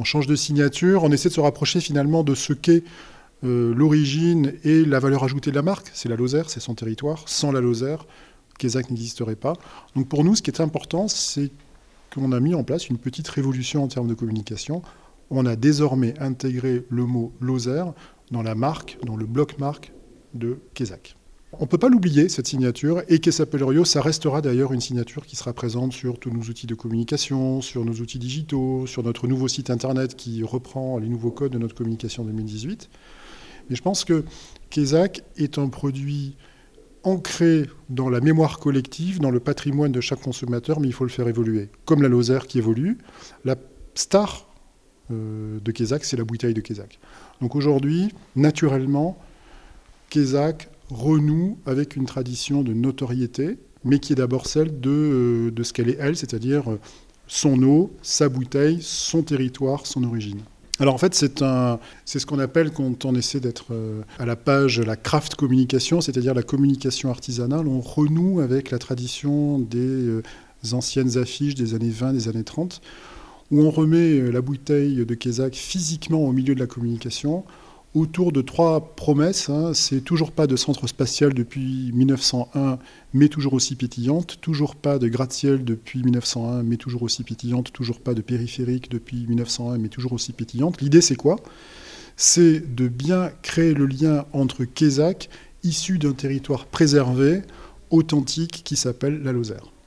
On change de signature, on essaie de se rapprocher finalement de ce qu'est l'origine et la valeur ajoutée de la marque. C'est la Lozère, c'est son territoire. Sans la Lozère, Quézac n'existerait pas. Donc pour nous, ce qui est important, c'est qu'on a mis en place une petite révolution en termes de communication. On a désormais intégré le mot Lozère dans la marque, dans le bloc marque de Quézac. On ne peut pas l'oublier, cette signature, et Quai Sapelerio, ça restera d'ailleurs une signature qui sera présente sur tous nos outils de communication, sur nos outils digitaux, sur notre nouveau site internet qui reprend les nouveaux codes de notre communication 2018. Mais je pense que Quézac est un produit ancré dans la mémoire collective, dans le patrimoine de chaque consommateur, mais il faut le faire évoluer. Comme la Lozère qui évolue, la star de Quézac, c'est la bouteille de Quézac. Donc aujourd'hui, naturellement, Quézac renoue avec une tradition de notoriété, mais qui est d'abord celle de ce qu'elle est elle, c'est-à-dire son eau, sa bouteille, son territoire, son origine. Alors en fait, c'est ce qu'on appelle, quand on essaie d'être à la page, la craft communication, c'est-à-dire la communication artisanale. On renoue avec la tradition des anciennes affiches des années 20, des années 30, où on remet la bouteille de Quézac physiquement au milieu de la communication, autour de 3 promesses. C'est toujours pas de centre spatial depuis 1901, mais toujours aussi pétillante. Toujours pas de gratte-ciel depuis 1901, mais toujours aussi pétillante. Toujours pas de périphérique depuis 1901, mais toujours aussi pétillante. L'idée, c'est quoi ? C'est de bien créer le lien entre Quézac, issu d'un territoire préservé, authentique, qui s'appelle la Lozère.